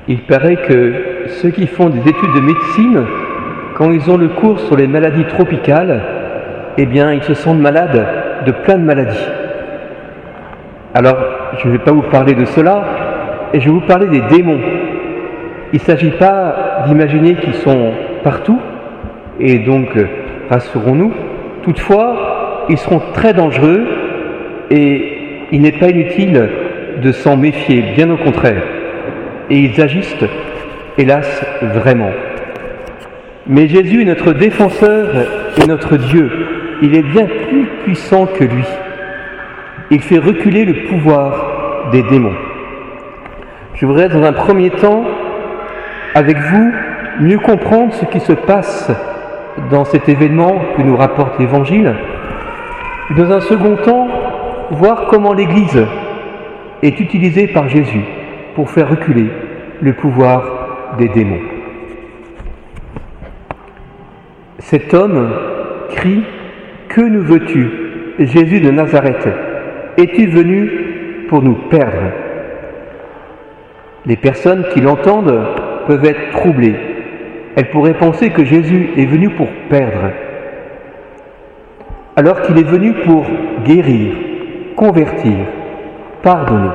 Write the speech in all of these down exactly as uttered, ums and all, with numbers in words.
Il paraît que ceux qui font des études de médecine, quand ils ont le cours sur les maladies tropicales, eh bien, ils se sentent malades de plein de maladies. Alors, je ne vais pas vous parler de cela, et je vais vous parler des démons. Il ne s'agit pas d'imaginer qu'ils sont partout, et donc, rassurons-nous, toutefois, ils seront très dangereux, et il n'est pas inutile de s'en méfier, bien au contraire. Et ils agissent, hélas, vraiment. Mais Jésus est notre défenseur et notre Dieu. Il est bien plus puissant que lui. Il fait reculer le pouvoir des démons. Je voudrais, dans un premier temps, avec vous, mieux comprendre ce qui se passe dans cet événement que nous rapporte l'Évangile. Dans un second temps, voir comment l'Église est utilisée par Jésus pour faire reculer le pouvoir des démons. Cet homme crie « Que nous veux-tu, Jésus de Nazareth? Es-tu venu pour nous perdre ?» Les personnes qui l'entendent peuvent être troublées. Elles pourraient penser que Jésus est venu pour perdre, alors qu'il est venu pour guérir, convertir, pardonner.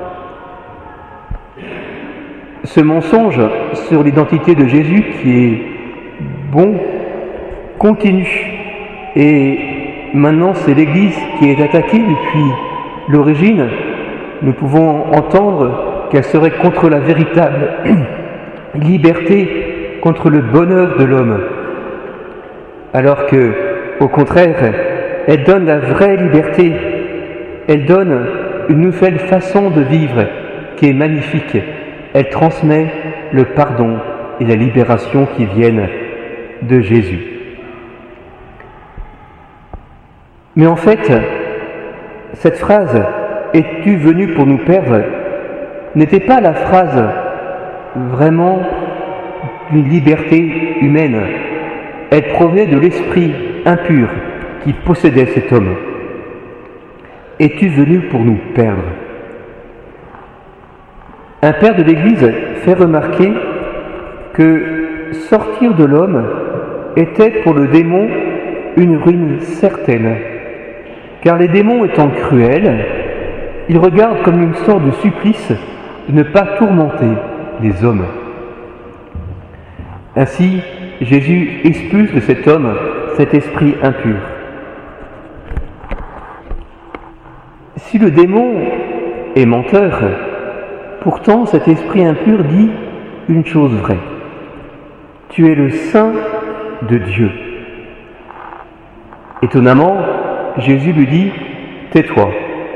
Ce mensonge sur l'identité de Jésus qui est bon continue, et maintenant c'est l'Église qui est attaquée depuis l'origine. Nous pouvons entendre qu'elle serait contre la véritable liberté, contre le bonheur de l'homme, alors que, au contraire, elle donne la vraie liberté, elle donne une nouvelle façon de vivre qui est magnifique. Elle transmet le pardon et la libération qui viennent de Jésus. Mais en fait, cette phrase « Es-tu venu pour nous perdre ?» n'était pas la phrase vraiment d'une liberté humaine. Elle provenait de l'esprit impur qui possédait cet homme. « Es-tu venu pour nous perdre ?» Un père de l'Église fait remarquer que sortir de l'homme était pour le démon une ruine certaine, car les démons étant cruels, ils regardent comme une sorte de supplice de ne pas tourmenter les hommes. Ainsi, Jésus expulse de cet homme cet esprit impur. Si le démon est menteur, pourtant cet esprit impur dit une chose vraie. Tu es le Saint de Dieu. Étonnamment, Jésus lui dit « Tais-toi ».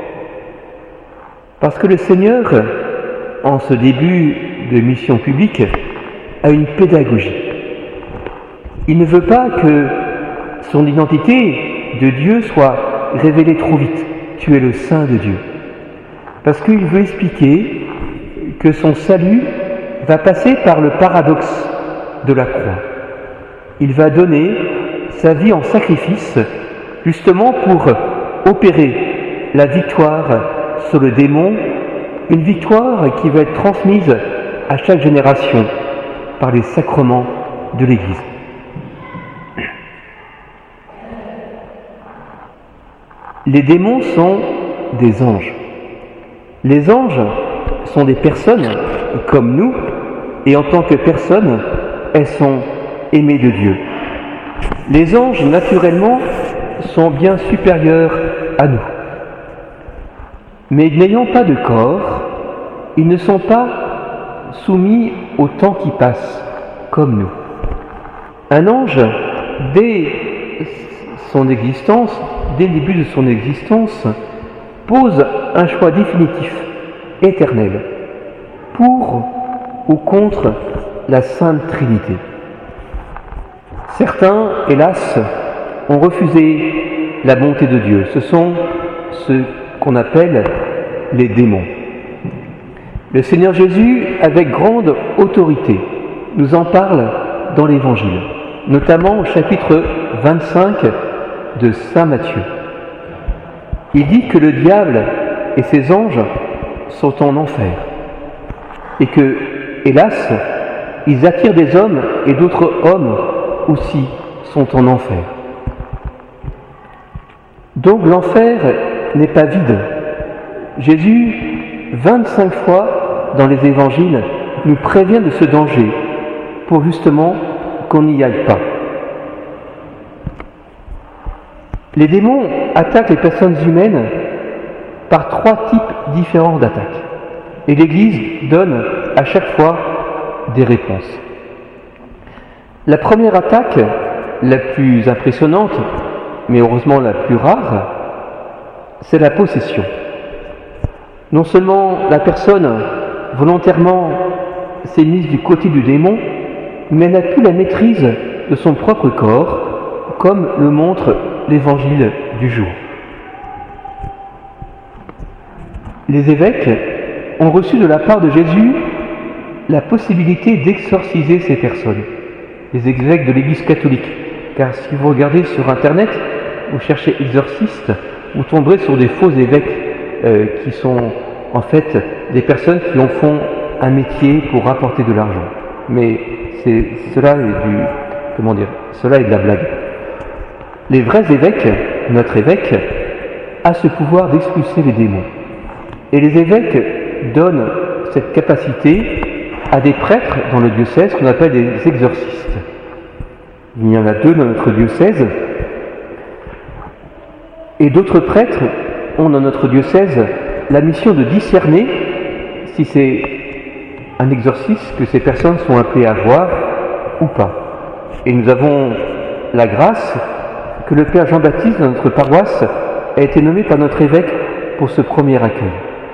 Parce que le Seigneur, en ce début de mission publique, a une pédagogie. Il ne veut pas que son identité de Dieu soit révélée trop vite. Tu es le Saint de Dieu. Parce qu'il veut expliquer que son salut va passer par le paradoxe de la croix. Il va donner sa vie en sacrifice, justement pour opérer la victoire sur le démon, une victoire qui va être transmise à chaque génération par les sacrements de l'Église. Les démons sont des anges. Les anges sont des personnes comme nous, et en tant que personnes, elles sont aimées de Dieu. Les anges, naturellement, sont bien supérieurs à nous. Mais n'ayant pas de corps, ils ne sont pas soumis au temps qui passe, comme nous. Un ange, dès son existence, dès le début de son existence, pose un choix définitif, éternel, pour ou contre la Sainte Trinité. Certains, hélas, ont refusé la bonté de Dieu. Ce sont ceux qu'on appelle les démons. Le Seigneur Jésus, avec grande autorité, nous en parle dans l'Évangile, notamment au chapitre vingt-cinq de saint Matthieu. Il dit que le diable et ses anges sont en enfer et que, hélas, ils attirent des hommes et d'autres hommes aussi sont en enfer. Donc l'enfer n'est pas vide. Jésus, vingt-cinq fois dans les évangiles, nous prévient de ce danger pour justement qu'on n'y aille pas. Les démons attaquent les personnes humaines par trois types différents d'attaques. Et l'Église donne à chaque fois des réponses. La première attaque, la plus impressionnante, mais heureusement la plus rare, c'est la possession. Non seulement la personne volontairement s'est mise du côté du démon, mais elle n'a plus la maîtrise de son propre corps, comme le montre l'évangile du jour. Les évêques ont reçu de la part de Jésus la possibilité d'exorciser ces personnes, les évêques de l'Église catholique. Car si vous regardez sur Internet, vous cherchez exorciste, vous tomberez sur des faux évêques euh, qui sont en fait des personnes qui en font un métier pour rapporter de l'argent. Mais c'est, cela est du, comment dire, cela est de la blague. Les vrais évêques, notre évêque, a ce pouvoir d'expulser les démons. Et les évêques donnent cette capacité à des prêtres dans le diocèse qu'on appelle des exorcistes. Il y en a deux dans notre diocèse. Et d'autres prêtres ont dans notre diocèse la mission de discerner si c'est un exorcisme que ces personnes sont appelées à voir ou pas. Et nous avons la grâce que le Père Jean-Baptiste, dans notre paroisse, a été nommé par notre évêque pour ce premier accueil.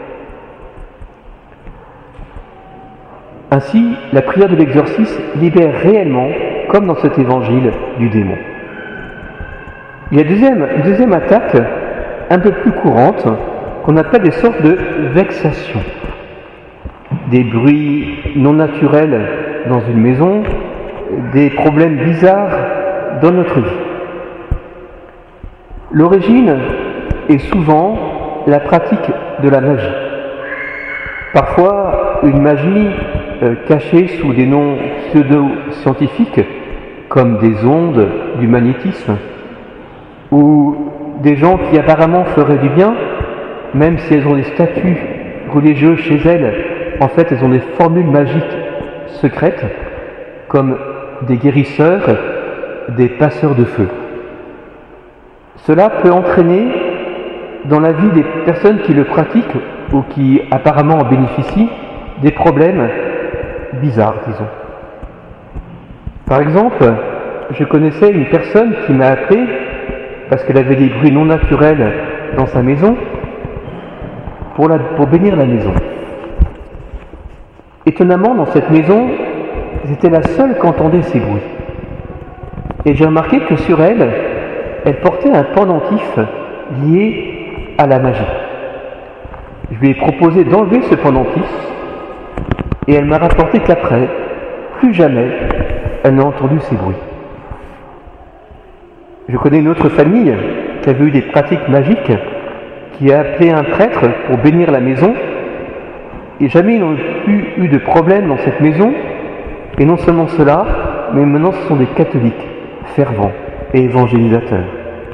Ainsi, la prière de l'exorcisme libère réellement, comme dans cet évangile, du démon. Il y a une deuxième, une deuxième attaque, un peu plus courante, qu'on appelle des sortes de vexations. Des bruits non naturels dans une maison, des problèmes bizarres dans notre vie. L'origine est souvent la pratique de la magie. Parfois, une magie euh, cachée sous des noms pseudo-scientifiques, comme des ondes, du magnétisme, ou des gens qui apparemment feraient du bien, même si elles ont des statuts religieux chez elles, en fait elles ont des formules magiques secrètes, comme des guérisseurs, des passeurs de feu. Cela peut entraîner dans la vie des personnes qui le pratiquent ou qui apparemment en bénéficient des problèmes bizarres, disons. Par exemple, je connaissais une personne qui m'a appelé parce qu'elle avait des bruits non naturels dans sa maison pour, la, pour bénir la maison. Étonnamment, dans cette maison, j'étais la seule qui entendait ces bruits. Et j'ai remarqué que sur elle, elle portait un pendentif lié à la magie. Je lui ai proposé d'enlever ce pendentif et elle m'a rapporté qu'après, plus jamais, elle n'a entendu ces bruits. Je connais une autre famille qui avait eu des pratiques magiques, qui a appelé un prêtre pour bénir la maison, et jamais ils n'ont plus eu de problème dans cette maison. Et non seulement cela, mais maintenant ce sont des catholiques fervents et évangélisateurs.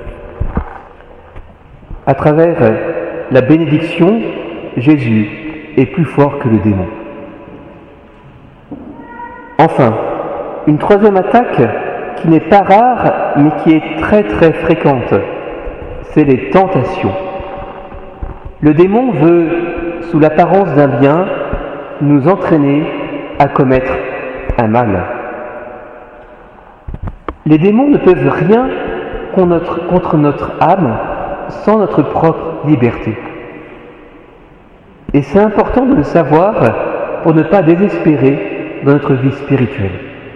À travers la bénédiction, Jésus est plus fort que le démon. Enfin, une troisième attaque qui n'est pas rare, mais qui est très très fréquente, c'est les tentations. Le démon veut, sous l'apparence d'un bien, nous entraîner à commettre un mal. Les démons ne peuvent rien contre notre âme sans notre propre liberté. Et c'est important de le savoir pour ne pas désespérer dans notre vie spirituelle.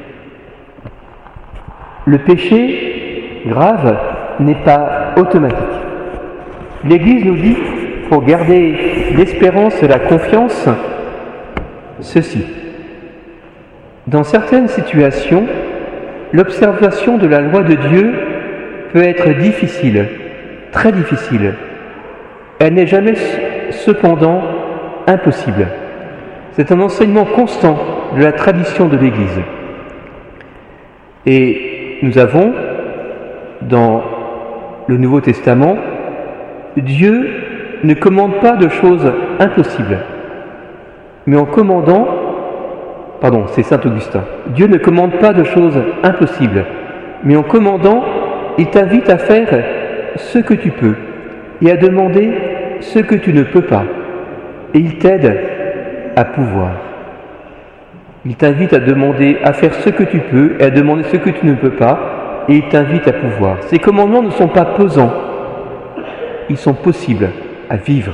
Le péché grave n'est pas automatique. L'Église nous dit, pour garder l'espérance et la confiance, ceci. Dans certaines situations, l'observation de la loi de Dieu peut être difficile, très difficile. Elle n'est jamais cependant impossible. C'est un enseignement constant de la tradition de l'Église. Et nous avons, dans le Nouveau Testament, Dieu ne commande pas de choses impossibles, mais en commandant, pardon, c'est saint Augustin, Dieu ne commande pas de choses impossibles, mais en commandant, il t'invite à faire ce que tu peux et à demander ce que tu ne peux pas, et il t'aide à pouvoir. Il t'invite à demander, à faire ce que tu peux et à demander ce que tu ne peux pas, et il t'invite à pouvoir. Ces commandements ne sont pas pesants, ils sont possibles à vivre.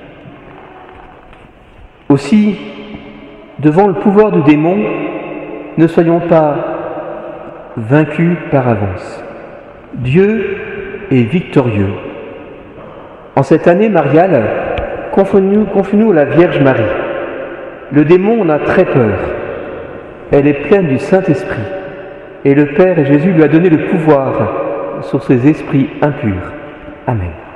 Aussi, devant le pouvoir du démon, ne soyons pas vaincus par avance. Dieu est victorieux. En cette année mariale, confions-nous, confions-nous à la Vierge Marie. Le démon en a très peur. Elle est pleine du Saint-Esprit. Et le Père et Jésus lui a donné le pouvoir sur ces esprits impurs. Amen.